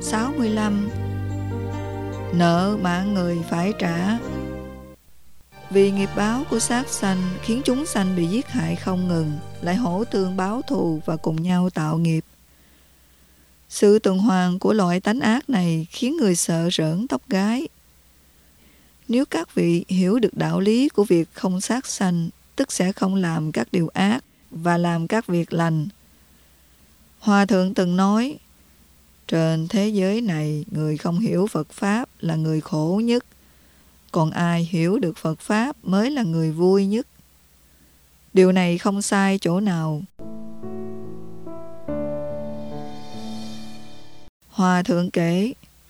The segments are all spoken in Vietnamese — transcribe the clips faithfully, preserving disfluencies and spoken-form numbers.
sáu mươi lăm. Nợ mạng người phải trả. Vì nghiệp báo của xác sanh khiến chúng sanh bị giết hại không ngừng, lại hổ tương báo thù và cùng nhau tạo nghiệp. Sự tuần hoàn của loại tánh ác này khiến người sợ rỡn tóc gáy. Nếu các vị hiểu được đạo lý của việc không sát sanh, tức sẽ không làm các điều ác và làm các việc lành. Hòa thượng từng nói, trên thế giới này, người không hiểu Phật Pháp là người khổ nhất, còn ai hiểu được Phật Pháp mới là người vui nhất. Điều này không sai chỗ nào. Hòa thượng kể,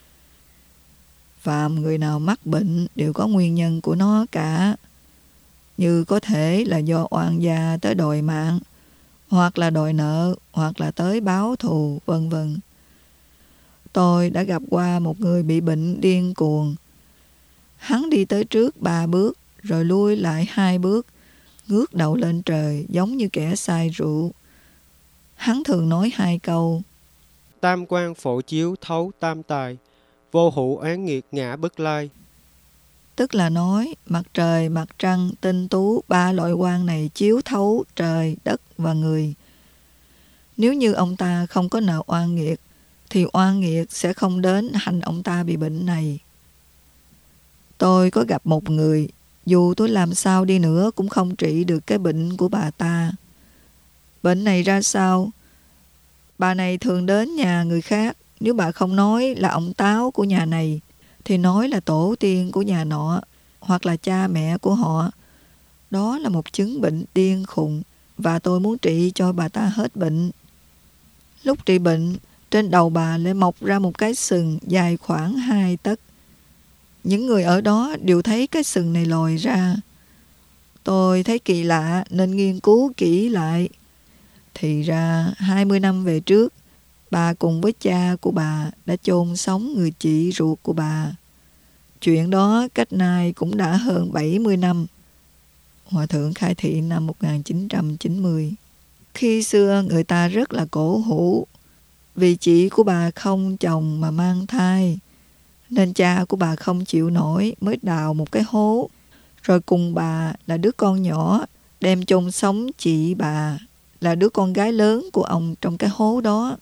phàm người nào mắc bệnh đều có nguyên nhân của nó cả, như có thể là do oan gia tới đòi mạng, hoặc là đòi nợ, hoặc là tới báo thù, vân vân. Tôi đã gặp qua một người bị bệnh điên cuồng. Hắn đi tới trước ba bước, rồi lui lại hai bước, ngước đầu lên trời giống như kẻ say rượu. Hắn thường nói hai câu: Tam quan phổ chiếu thấu tam tài, vô hữu án nghiệt ngã bất lai. Tức là nói mặt trời, mặt trăng, tinh tú, ba loại quang này chiếu thấu trời, đất và người. Nếu như ông ta không có nợ oan nghiệt, thì oan nghiệt sẽ không đến hành ông ta bị bệnh này. Tôi có gặp một người, dù tôi làm sao đi nữa cũng không trị được cái bệnh của bà ta. Bệnh này ra sao? Bà này thường đến nhà người khác, nếu bà không nói là ông Táo của nhà này, thì nói là tổ tiên của nhà nọ, hoặc là cha mẹ của họ. Đó là một chứng bệnh điên khùng, và tôi muốn trị cho bà ta hết bệnh. Lúc trị bệnh, trên đầu bà lại mọc ra một cái sừng dài khoảng hai tấc. Những người ở đó đều thấy cái sừng này lòi ra. Tôi thấy kỳ lạ nên nghiên cứu kỹ lại. Thì ra hai mươi năm về trước, bà cùng với cha của bà đã chôn sống người chị ruột của bà. Chuyện đó cách nay cũng đã hơn bảy mươi năm. Hòa thượng khai thị năm một nghìn chín trăm chín mươi. Khi xưa người ta rất là cổ hủ, vì chị của bà không chồng mà mang thai, nên cha của bà không chịu nổi mới đào một cái hố, rồi cùng bà là đứa con nhỏ đem chôn sống chị bà, là đứa con gái lớn của ông trong cái hố đó.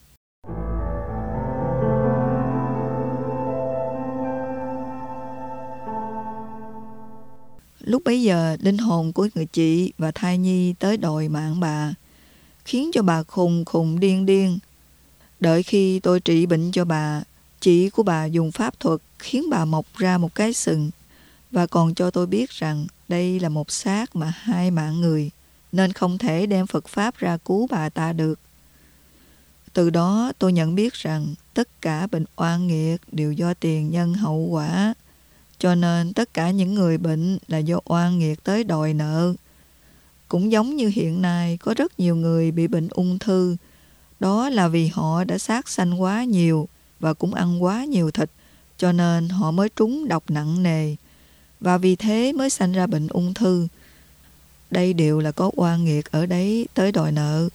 Lúc bấy giờ, linh hồn của người chị và thai nhi tới đòi mạng bà, khiến cho bà khùng khùng điên điên. Đợi khi tôi trị bệnh cho bà, chị của bà dùng pháp thuật khiến bà mọc ra một cái sừng, và còn cho tôi biết rằng đây là một xác mà hai mạng người, nên không thể đem Phật Pháp ra cứu bà ta được. Từ đó tôi nhận biết rằng tất cả bệnh oan nghiệt đều do tiền nhân hậu quả, cho nên tất cả những người bệnh là do oan nghiệt tới đòi nợ. Cũng giống như hiện nay có rất nhiều người bị bệnh ung thư, đó là vì họ đã sát sanh quá nhiều và cũng ăn quá nhiều thịt, cho nên họ mới trúng độc nặng nề, và vì thế mới sanh ra bệnh ung thư. Đây đều là có oan nghiệt ở đấy tới đòi nợ.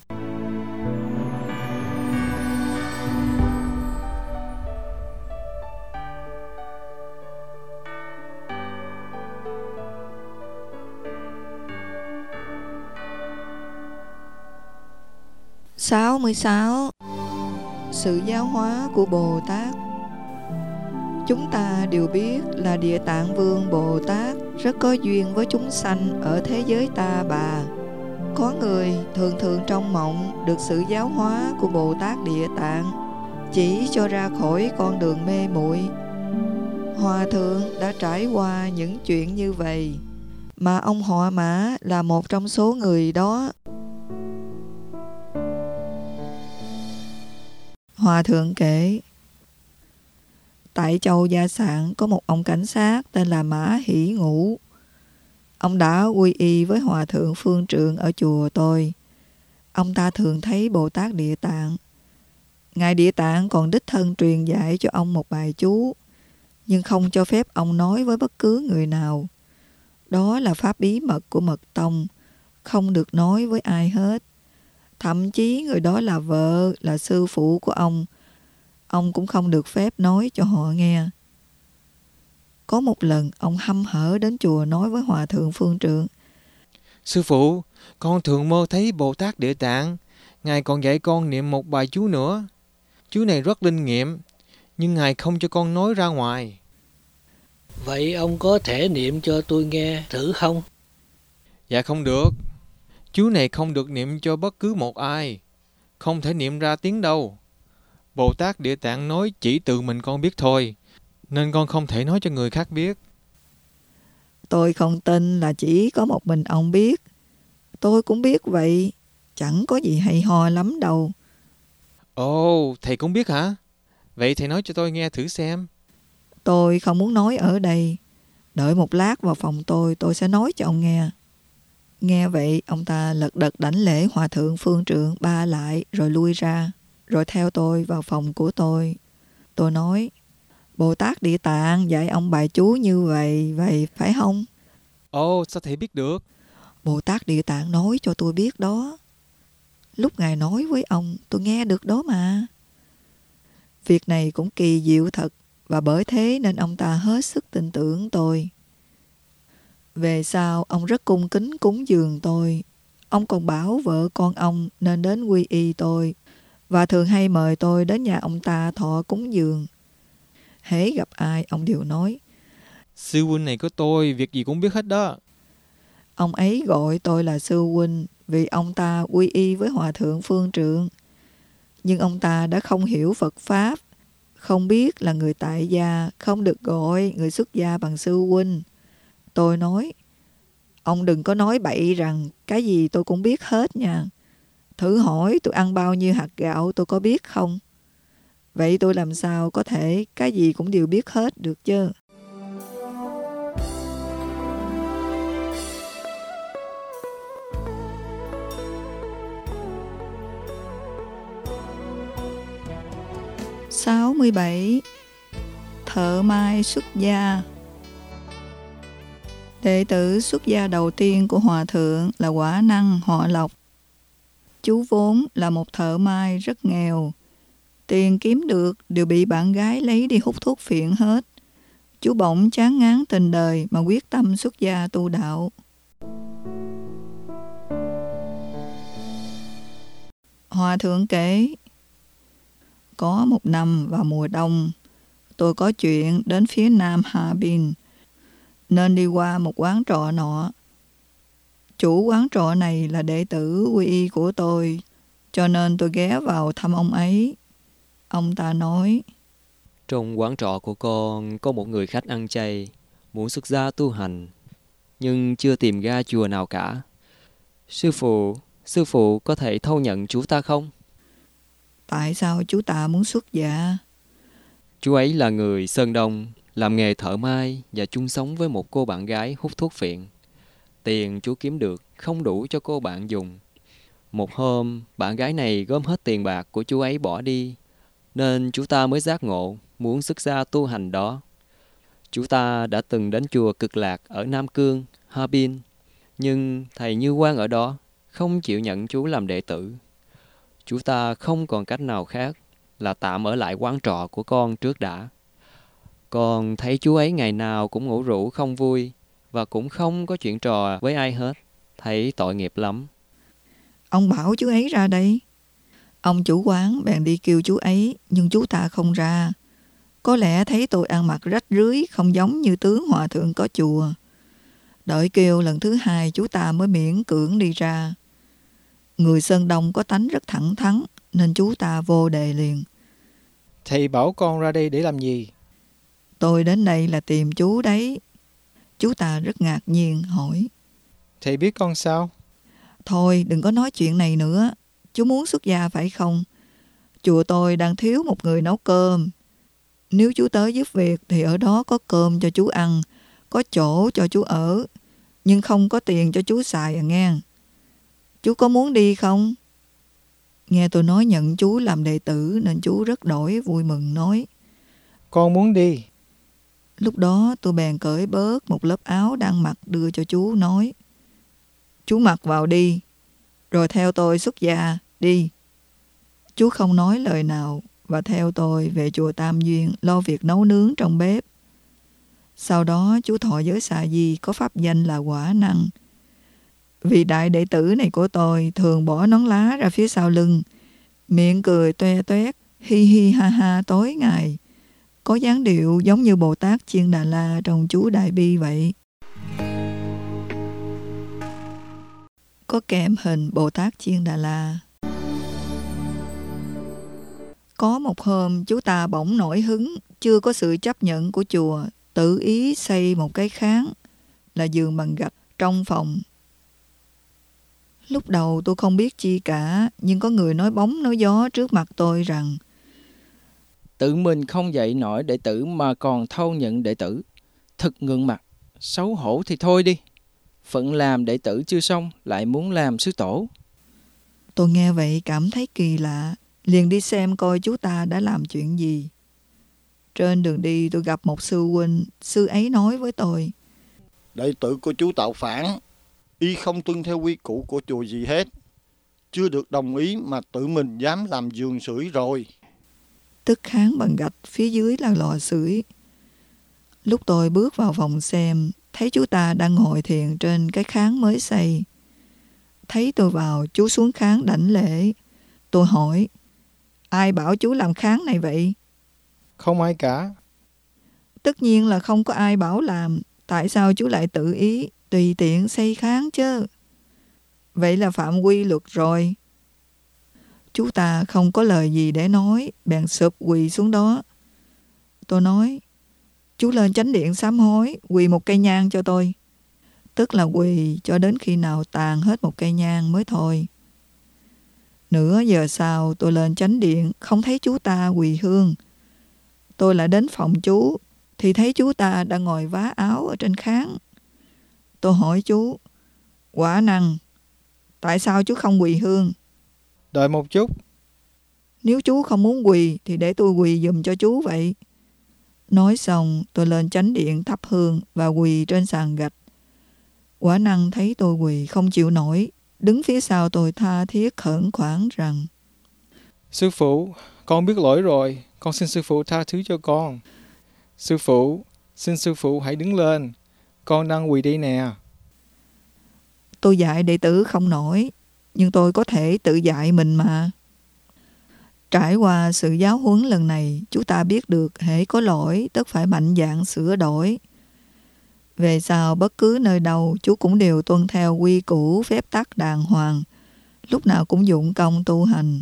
sáu mươi sáu. Sự giáo hóa của Bồ Tát. Chúng ta đều biết là Địa Tạng Vương Bồ Tát rất có duyên với chúng sanh ở thế giới ta bà. Có người thường thường trong mộng được sự giáo hóa của Bồ Tát Địa Tạng chỉ cho ra khỏi con đường mê muội. Hòa thượng đã trải qua những chuyện như vậy, mà ông họ Mã là một trong số người đó. Hòa thượng kể, tại Châu Gia Sạn có một ông cảnh sát tên là Mã Hỷ Ngũ. Ông đã quy y với Hòa thượng Phương Trượng ở chùa tôi. Ông ta thường thấy Bồ Tát Địa Tạng. Ngài Địa Tạng còn đích thân truyền dạy cho ông một bài chú, nhưng không cho phép ông nói với bất cứ người nào. Đó là pháp bí mật của mật tông, không được nói với ai hết. Thậm chí người đó là vợ, là sư phụ của ông, ông cũng không được phép nói cho họ nghe. Có một lần ông hăm hở đến chùa nói với Hòa thượng Phương Trượng: Sư phụ, con thường mơ thấy Bồ Tát Địa Tạng. Ngài còn dạy con niệm một bài chú nữa. Chú này rất linh nghiệm, nhưng Ngài không cho con nói ra ngoài. Vậy ông có thể niệm cho tôi nghe thử không? Dạ không được. Chú này không được niệm cho bất cứ một ai. Không thể niệm ra tiếng đâu. Bồ Tát Địa Tạng nói chỉ tự mình con biết thôi, nên con không thể nói cho người khác biết. Tôi không tin là chỉ có một mình ông biết. Tôi cũng biết vậy. Chẳng có gì hay ho lắm đâu. Ồ, thầy cũng biết hả? Vậy thầy nói cho tôi nghe thử xem. Tôi không muốn nói ở đây. Đợi một lát vào phòng tôi, tôi sẽ nói cho ông nghe. Nghe vậy, ông ta lật đật đảnh lễ Hòa thượng Phương Trượng ba lại rồi lui ra. Rồi theo tôi vào phòng của tôi. Tôi nói: Bồ Tát Địa Tạng dạy ông bài chú như vậy, vậy phải không? Ồ, sao thầy biết được? Bồ Tát Địa Tạng nói cho tôi biết đó. Lúc Ngài nói với ông, tôi nghe được đó mà. Việc này cũng kỳ diệu thật, và bởi thế nên ông ta hết sức tin tưởng tôi. Về sau, ông rất cung kính cúng dường tôi. Ông còn bảo vợ con ông nên đến quy y tôi, và thường hay mời tôi đến nhà ông ta thọ cúng dường. Hễ gặp ai, ông đều nói: Sư huynh này của tôi, việc gì cũng biết hết đó. Ông ấy gọi tôi là sư huynh vì ông ta quy y với Hòa thượng Phương Trượng. Nhưng ông ta đã không hiểu Phật Pháp, không biết là người tại gia không được gọi người xuất gia bằng sư huynh. Tôi nói: Ông đừng có nói bậy rằng cái gì tôi cũng biết hết nha. Thử hỏi tôi ăn bao nhiêu hạt gạo tôi có biết không? Vậy tôi làm sao có thể cái gì cũng đều biết hết được chứ? sáu mươi bảy. Thợ mai xuất gia. Đệ tử xuất gia đầu tiên của Hòa thượng là Quả Năng họ Lộc. Chú vốn là một thợ mai rất nghèo. Tiền kiếm được đều bị bạn gái lấy đi hút thuốc phiện hết. Chú bỗng chán ngán tình đời mà quyết tâm xuất gia tu đạo. Hòa thượng kể: Có một năm vào mùa đông, tôi có chuyện đến phía nam Hà Bin, nên đi qua một quán trọ nọ. Chủ quán trọ này là đệ tử quy y của tôi, cho nên tôi ghé vào thăm ông ấy. Ông ta nói: Trong quán trọ của con có một người khách ăn chay, muốn xuất gia tu hành, nhưng chưa tìm ra chùa nào cả. Sư phụ, sư phụ có thể thâu nhận chú ta không? Tại sao chú ta muốn xuất gia? Chú ấy là người Sơn Đông, làm nghề thợ mai và chung sống với một cô bạn gái hút thuốc phiện. Tiền chú kiếm được không đủ cho cô bạn dùng. Một hôm, bạn gái này gom hết tiền bạc của chú ấy bỏ đi, nên chú ta mới giác ngộ muốn xuất gia tu hành đó. Chú ta đã từng đến chùa Cực Lạc ở Nam Cương, Harbin, nhưng thầy Như Quang ở đó không chịu nhận chú làm đệ tử. Chú ta không còn cách nào khác là tạm ở lại quán trọ của con trước đã. Con thấy chú ấy ngày nào cũng ngủ rũ không vui và cũng không có chuyện trò với ai hết, thấy tội nghiệp lắm. Ông bảo chú ấy ra đây. Ông chủ quán bèn đi kêu chú ấy, nhưng chú ta không ra. Có lẽ thấy tôi ăn mặc rách rưới, không giống như tướng hòa thượng có chùa. Đợi kêu lần thứ hai, chú ta mới miễn cưỡng đi ra. Người Sơn Đông có tánh rất thẳng thắn, nên chú ta vô đề liền: Thầy bảo con ra đây để làm gì? Tôi đến đây là tìm chú đấy. Chú ta rất ngạc nhiên hỏi: Thầy biết con sao? Thôi đừng có nói chuyện này nữa. Chú muốn xuất gia phải không? Chùa tôi đang thiếu một người nấu cơm. Nếu chú tới giúp việc thì ở đó có cơm cho chú ăn, có chỗ cho chú ở, nhưng không có tiền cho chú xài à nghe. Chú có muốn đi không? Nghe tôi nói nhận chú làm đệ tử nên chú rất đổi vui mừng nói: Con muốn đi. Lúc đó tôi bèn cởi bớt một lớp áo đang mặc đưa cho chú nói: Chú mặc vào đi, rồi theo tôi xuất gia, đi. Chú không nói lời nào và theo tôi về chùa Tam Duyên lo việc nấu nướng trong bếp. Sau đó chú thọ giới Xà Di có pháp danh là Quả Năng. Vị đại đệ tử này của tôi thường bỏ nón lá ra phía sau lưng, miệng cười toe toét, hi hi ha ha tối ngày, có dáng điệu giống như Bồ Tát Chiên Đà La trong chú Đại Bi vậy. Có kèm hình Bồ Tát Chiên Đà La. Có một hôm chú ta bỗng nổi hứng, chưa có sự chấp nhận của chùa, tự ý xây một cái kháng là giường bằng gạch trong phòng. Lúc đầu tôi không biết chi cả, nhưng có người nói bóng nói gió trước mặt tôi rằng tự mình không dạy nổi đệ tử mà còn thâu nhận đệ tử. Thật ngượng mặt, xấu hổ thì thôi đi. Phận làm đệ tử chưa xong lại muốn làm sư tổ. Tôi nghe vậy cảm thấy kỳ lạ, liền đi xem coi chú ta đã làm chuyện gì. Trên đường đi tôi gặp một sư huynh, sư ấy nói với tôi: đệ tử của chú tạo phản, y không tuân theo quy củ của chùa gì hết. Chưa được đồng ý mà tự mình dám làm giường sưởi rồi. Tức kháng bằng gạch, phía dưới là lò sưởi. Lúc tôi bước vào phòng xem, thấy chú ta đang ngồi thiền trên cái kháng mới xây. Thấy tôi vào, chú xuống kháng đảnh lễ. Tôi hỏi: ai bảo chú làm kháng này vậy? Không ai cả. Tất nhiên là không có ai bảo làm. Tại sao chú lại tự ý, tùy tiện xây kháng chứ? Vậy là phạm quy luật rồi. Chú ta không có lời gì để nói, bèn sụp quỳ xuống đó. Tôi nói: chú lên chánh điện sám hối, quỳ một cây nhang cho tôi. Tức là quỳ cho đến khi nào tàn hết một cây nhang mới thôi. Nửa giờ sau tôi lên chánh điện, không thấy chú ta quỳ hương. Tôi lại đến phòng chú, thì thấy chú ta đang ngồi vá áo ở trên kháng. Tôi hỏi chú: Quả Năng, tại sao chú không quỳ hương? Đợi một chút. Nếu chú không muốn quỳ thì để tôi quỳ giùm cho chú vậy. Nói xong tôi lên chánh điện thắp hương và quỳ trên sàn gạch. Quả Năng thấy tôi quỳ không chịu nổi, đứng phía sau tôi tha thiết khẩn khoản rằng: sư phụ, con biết lỗi rồi, con xin sư phụ tha thứ cho con. Sư phụ, xin sư phụ hãy đứng lên, con đang quỳ đây nè. Tôi dạy đệ tử không nổi, nhưng tôi có thể tự dạy mình mà. Trải qua sự giáo huấn lần này, chú ta biết được hễ có lỗi tất phải mạnh dạn sửa đổi. Về sau bất cứ nơi đâu chú cũng đều tuân theo quy củ phép tắc đàng hoàng, lúc nào cũng dụng công tu hành.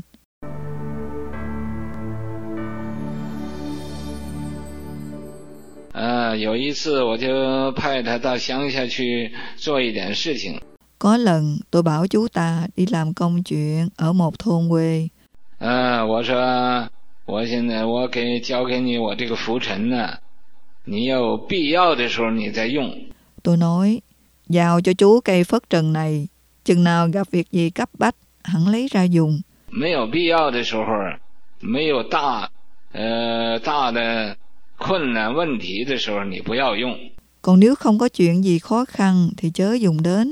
À, 有一次我就派他到乡下去做一点事情。 Có lần tôi bảo chú ta đi làm công chuyện ở một thôn quê. À, 我说我现在我给交给你我这个拂尘呢，你有必要的时候你再用。 Tôi nói: giao cho chú cây phất trần này, chừng nào gặp việc gì cấp bách hẳn lấy ra dùng. 没有必要的时候，没有大呃大的困难问题的时候你不要用。 Còn nếu không có chuyện gì khó khăn thì chớ dùng đến.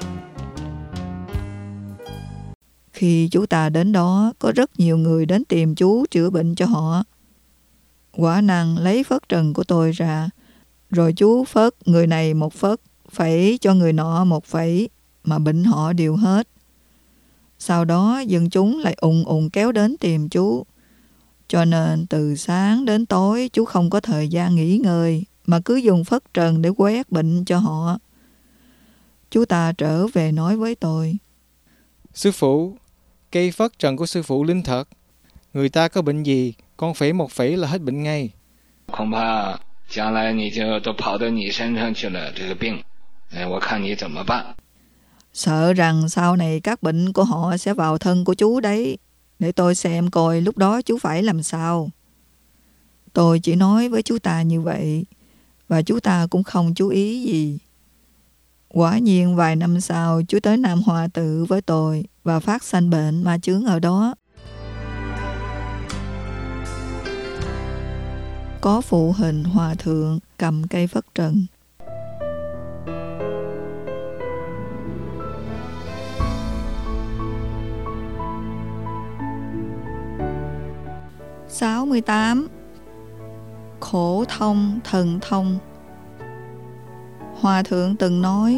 Khi chú ta đến đó, có rất nhiều người đến tìm chú chữa bệnh cho họ. Quả Năng lấy phất trần của tôi ra, rồi chú phất người này một phất, phẩy cho người nọ một phẩy, mà bệnh họ đều hết. Sau đó dân chúng lại ùn ùn kéo đến tìm chú. Cho nên từ sáng đến tối chú không có thời gian nghỉ ngơi, mà cứ dùng phất trần để quét bệnh cho họ. Chú ta trở về nói với tôi: Sư phụ, cây phất trần của sư phụ linh thật. Người ta có bệnh gì, con phẩy một phẩy là hết bệnh ngay. 恐怕将来你就都跑到你身上去了，这个病，哎，我看你怎么办。 Sợ rằng sau này các bệnh của họ sẽ vào thân của chú đấy. Để tôi xem coi lúc đó chú phải làm sao. Tôi chỉ nói với chú ta như vậy, và chú ta cũng không chú ý gì. Quả nhiên vài năm sau, chú tới Nam Hoa Tự với tôi và phát sanh bệnh ma chướng ở đó. Có phụ hình hòa thượng cầm cây phất trần. sáu mươi tám. Khổ thông, thần thông. Hòa thượng từng nói,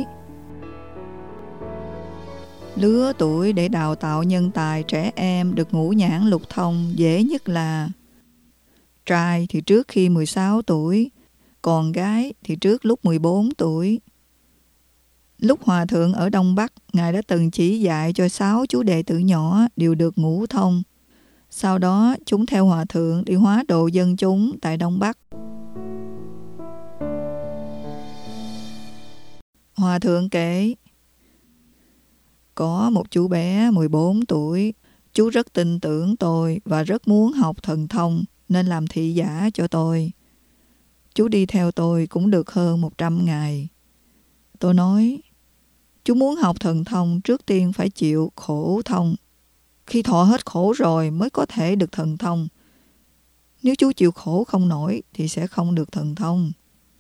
lứa tuổi để đào tạo nhân tài trẻ em được ngũ nhãn lục thông dễ nhất là trai thì trước khi mười sáu tuổi, còn gái thì trước lúc mười bốn tuổi. Lúc Hòa thượng ở Đông Bắc, Ngài đã từng chỉ dạy cho sáu chú đệ tử nhỏ đều được ngũ thông. Sau đó, chúng theo Hòa thượng đi hóa độ dân chúng tại Đông Bắc. Hòa thượng kể, có một chú bé mười bốn tuổi, chú rất tin tưởng tôi và rất muốn học thần thông nên làm thị giả cho tôi. Chú đi theo tôi cũng được hơn một trăm ngày. Tôi nói, chú muốn học thần thông trước tiên phải chịu khổ thông. Khi thọ hết khổ rồi mới có thể được thần thông. Nếu chú chịu khổ không nổi thì sẽ không được thần thông.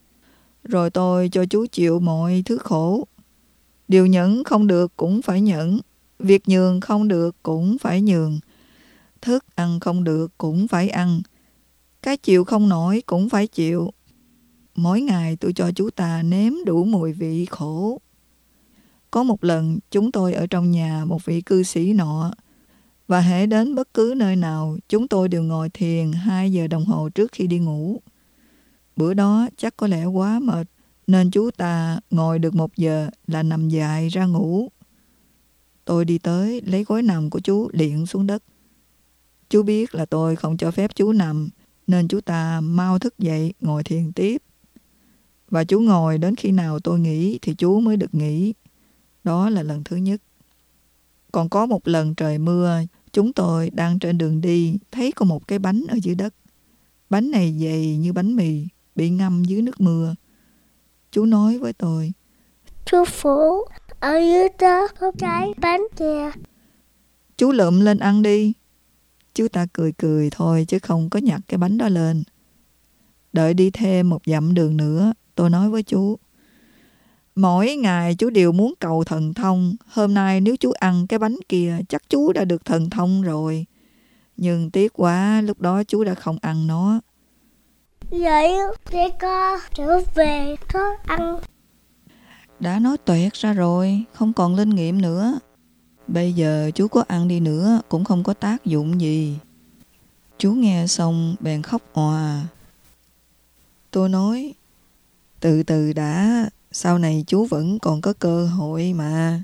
Rồi tôi cho chú chịu mọi thứ khổ. Điều nhẫn không được cũng phải nhẫn. Việc nhường không được cũng phải nhường. Thức ăn không được cũng phải ăn. Cái chịu không nổi cũng phải chịu. Mỗi ngày tôi cho chú ta nếm đủ mùi vị khổ. Có một lần chúng tôi ở trong nhà một vị cư sĩ nọ, và hễ đến bất cứ nơi nào chúng tôi đều ngồi thiền hai giờ đồng hồ trước khi đi ngủ. Bữa đó chắc có lẽ quá mệt nên chú ta ngồi được một giờ là nằm dài ra ngủ. Tôi đi tới lấy gối nằm của chú liệng xuống đất. Chú biết là tôi không cho phép chú nằm nên chú ta mau thức dậy ngồi thiền tiếp. Và chú ngồi đến khi nào tôi nghỉ thì chú mới được nghỉ. Đó là lần thứ nhất. Còn có một lần trời mưa, chúng tôi đang trên đường đi, thấy có một cái bánh ở dưới đất. Bánh này dày như bánh mì, bị ngâm dưới nước mưa. Chú nói với tôi, Sư phụ, ở dưới đó có cái bánh kìa. Chú lượm lên ăn đi. Chú ta cười cười thôi chứ không có nhặt cái bánh đó lên. Đợi đi thêm một dặm đường nữa, tôi nói với chú, mỗi ngày chú đều muốn cầu thần thông. Hôm nay nếu chú ăn cái bánh kia, chắc chú đã được thần thông rồi. Nhưng tiếc quá, lúc đó chú đã không ăn nó. Vậy để con trở về có ăn. Đã nói toẹt ra rồi, không còn linh nghiệm nữa. Bây giờ chú có ăn đi nữa cũng không có tác dụng gì. Chú nghe xong bèn khóc òa. Tôi nói, từ từ đã, sau này chú vẫn còn có cơ hội mà.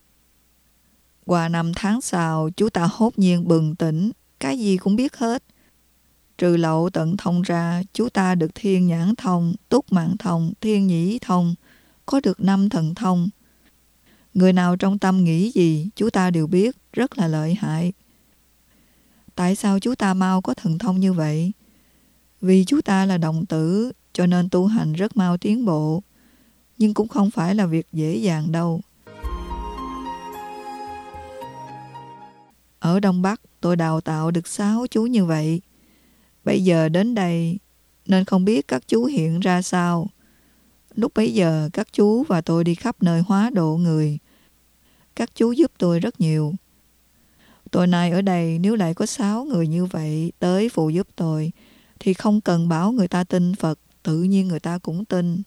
Qua năm tháng sau, chú ta hốt nhiên bừng tỉnh, cái gì cũng biết hết. Trừ lậu tận thông ra, chú ta được thiên nhãn thông, túc mạng thông, thiên nhĩ thông, có được năm thần thông. Người nào trong tâm nghĩ gì, chú ta đều biết, rất là lợi hại. Tại sao chú ta mau có thần thông như vậy? Vì chú ta là đồng tử, cho nên tu hành rất mau tiến bộ. Nhưng cũng không phải là việc dễ dàng đâu. Ở Đông Bắc, tôi đào tạo được sáu chú như vậy. Bây giờ đến đây, nên không biết các chú hiện ra sao. Lúc bấy giờ, các chú và tôi đi khắp nơi hóa độ người. Các chú giúp tôi rất nhiều. Tôi nay ở đây, nếu lại có sáu người như vậy tới phụ giúp tôi, thì không cần bảo người ta tin Phật, tự nhiên người ta cũng tin.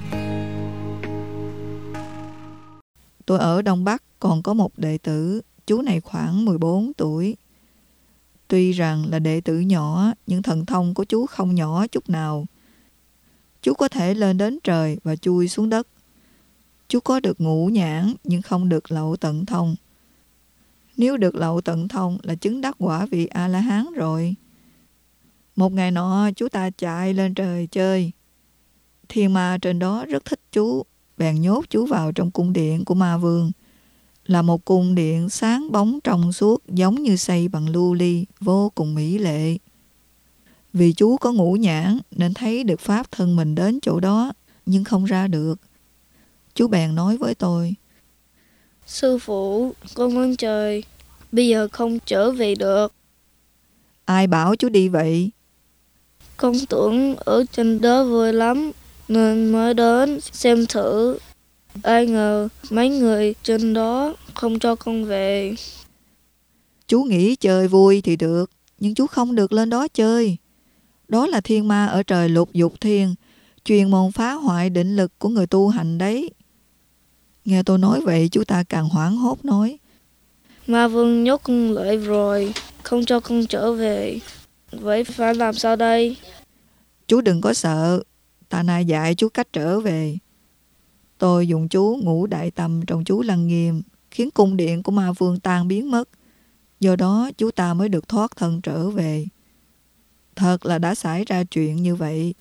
Tôi ở Đông Bắc còn có một đệ tử, chú này khoảng mười bốn tuổi. Tuy rằng là đệ tử nhỏ, nhưng thần thông của chú không nhỏ chút nào. Chú có thể lên đến trời và chui xuống đất. Chú có được ngũ nhãn, nhưng không được lậu tận thông. Nếu được lậu tận thông là chứng đắc quả vị A-la-hán rồi. Một ngày nọ, chú ta chạy lên trời chơi. Thiên ma trên đó rất thích chú, bèn nhốt chú vào trong cung điện của ma vương. Là một cung điện sáng bóng trong suốt, giống như xây bằng lưu ly, vô cùng mỹ lệ. Vì chú có ngũ nhãn nên thấy được pháp thân mình đến chỗ đó, nhưng không ra được. Chú bèn nói với tôi, Sư phụ, con lên trời, bây giờ không trở về được. Ai bảo chú đi vậy? Con tưởng ở trên đó vui lắm, nên mới đến xem thử. Ai ngờ mấy người trên đó không cho con về. Chú nghĩ chơi vui thì được, nhưng chú không được lên đó chơi. Đó là thiên ma ở trời lục dục thiên, chuyên môn phá hoại định lực của người tu hành đấy. Nghe tôi nói vậy, chú ta càng hoảng hốt nói: Ma vương nhốt con lại rồi, không cho con trở về. Vậy phải làm sao đây? Chú đừng có sợ, ta nay dạy chú cách trở về. Tôi dùng chú ngũ đại tâm trong chú Lăng Nghiêm, khiến cung điện của ma vương tan biến mất. Do đó chú ta mới được thoát thân trở về. Thật là đã xảy ra chuyện như vậy.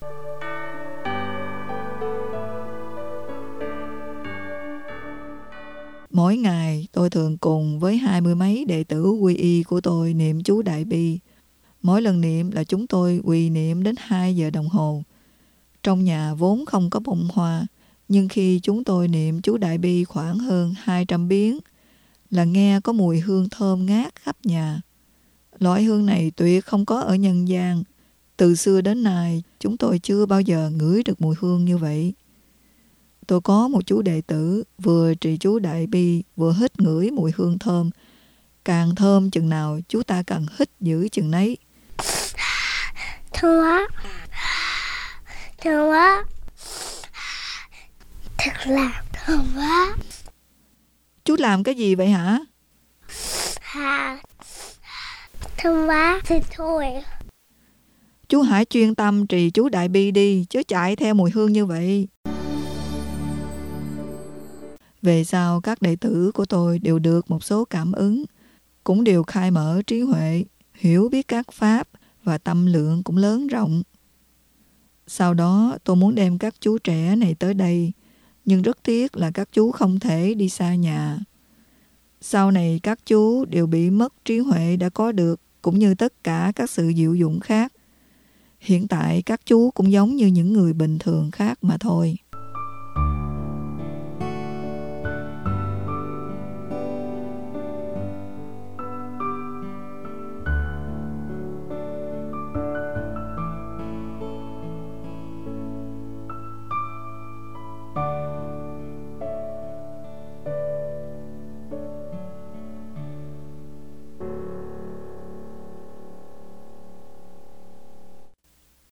Mỗi ngày tôi thường cùng với hai mươi mấy đệ tử quy y của tôi niệm chú Đại Bi. Mỗi lần niệm là chúng tôi quỳ niệm đến hai giờ đồng hồ. Trong nhà vốn không có bông hoa, nhưng khi chúng tôi niệm chú Đại Bi khoảng hơn hai trăm biến, là nghe có mùi hương thơm ngát khắp nhà. Loại hương này tuyệt không có ở nhân gian. Từ xưa đến nay, chúng tôi chưa bao giờ ngửi được mùi hương như vậy. Tôi có một chú đệ tử vừa trì chú Đại Bi vừa hít ngửi mùi hương thơm. Càng thơm chừng nào, chú ta càng hít giữ chừng nấy. Thơm quá, thơm quá, thật là thơm quá. Chú làm cái gì vậy hả? À, thơm quá thì thôi. Chú hãy chuyên tâm trì chú Đại Bi đi, chứ chạy theo mùi hương như vậy. Về sau, các đệ tử của tôi đều được một số cảm ứng, cũng đều khai mở trí huệ, hiểu biết các pháp và tâm lượng cũng lớn rộng. Sau đó, tôi muốn đem các chú trẻ này tới đây, nhưng rất tiếc là các chú không thể đi xa nhà. Sau này các chú đều bị mất trí huệ đã có được, cũng như tất cả các sự diệu dụng khác. Hiện tại các chú cũng giống như những người bình thường khác mà thôi.